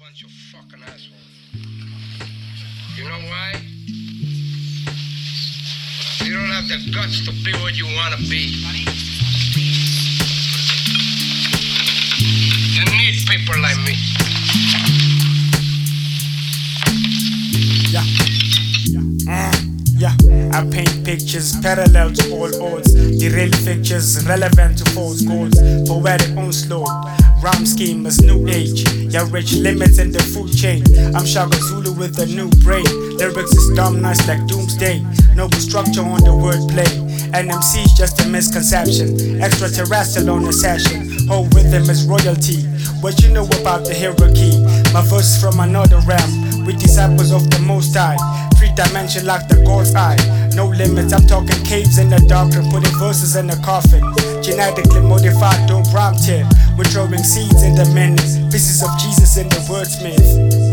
bunch of fucking assholes. You know why? You don't have the guts to be what you want to be. You need people like me. I paint pictures parallel to all odds. Derail pictures relevant to false goals. Poetic onslaught, rhyme scheme is new age. Your rich limits in the food chain. I'm Shaka Zulu with a new brain. Lyrics is dumb nice like doomsday. No structure on the wordplay. NMC's just a misconception. Extraterrestrial on the session. Whole rhythm is royalty. What you know about the hierarchy? My verse from another realm. With disciples of the Most High. 3-dimension like the God's eye. No limits, I'm talking caves in the dark and putting verses in the coffin. Genetically modified, don't rhyme till we're throwing seeds in the minutes. Pieces of Jesus in the wordsmith.